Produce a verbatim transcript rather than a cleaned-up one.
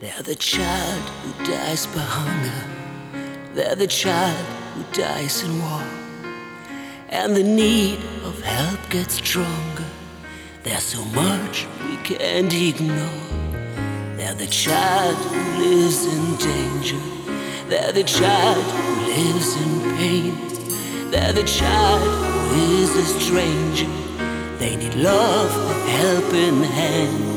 They're the child who dies by hunger. They're the child who dies in war. And the need of help gets stronger. There's so much we can't ignore. They're the child who lives in danger. They're the child who lives in pain. They're the child who is a stranger. They need love, a helping hand.